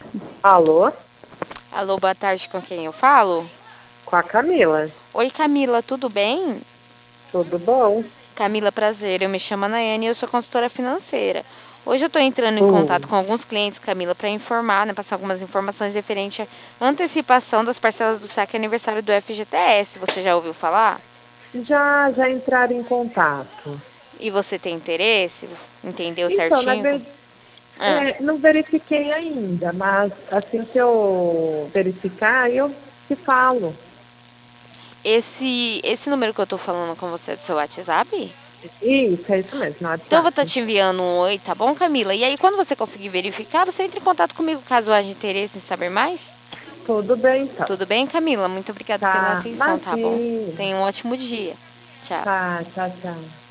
Alô? Alô, boa tarde, com quem eu falo? Com a Camila. Oi, Camila, tudo bem? Tudo bom? Camila, prazer, eu me chamo Anaiane e eu sou consultora financeira. Hoje eu estou entrando em contato Hum, com alguns clientes, Camila, para informar, né, passar algumas informações referente à antecipação das parcelas do saque aniversário do FGTS. Você já ouviu falar? já entraram em contato. E você tem interesse? Entendeu Então, certinho? Ah, não verifiquei ainda, mas assim que eu verificar, eu te falo. esse número que eu estou falando com você é do seu WhatsApp? Isso, é isso mesmo, no Então eu vou estar WhatsApp. te enviando um oi, tá bom, Camila? E aí, quando você conseguir verificar, você entra em contato comigo caso haja interesse em saber mais. Tudo bem, então. Tudo bem, Camila? Muito obrigada pela Tá, atenção, tá bom? imagina. Tenha um ótimo dia. Tchau. Tá, tchau, tchau.